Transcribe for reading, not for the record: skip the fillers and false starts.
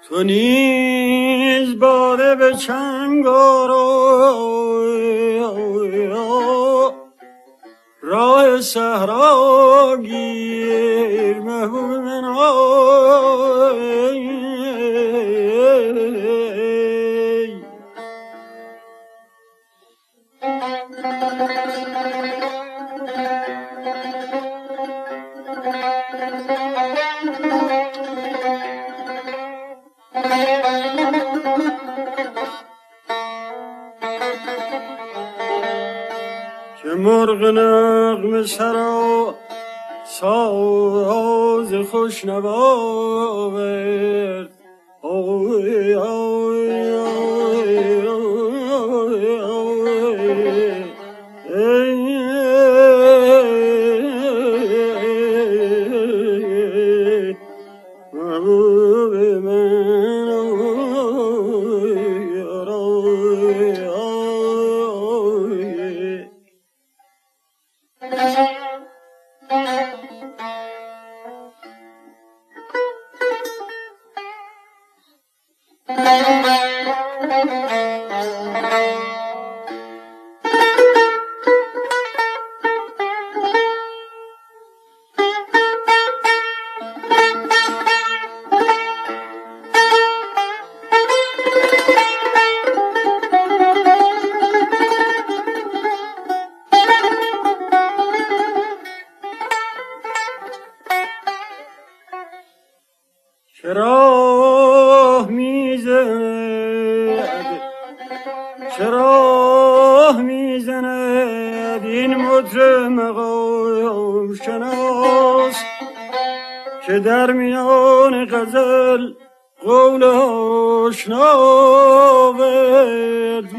تو نیز باده به چنگ آرو، راه صحرا گیر محبوب من که مرغ نغمه سرا ساز خوش نواورد. اوی اوی اوی اوی اوی محبوب من اوی اوی اوی. چرا میزند این مطرب مقام شناس که در میان غزل قول آشناورد.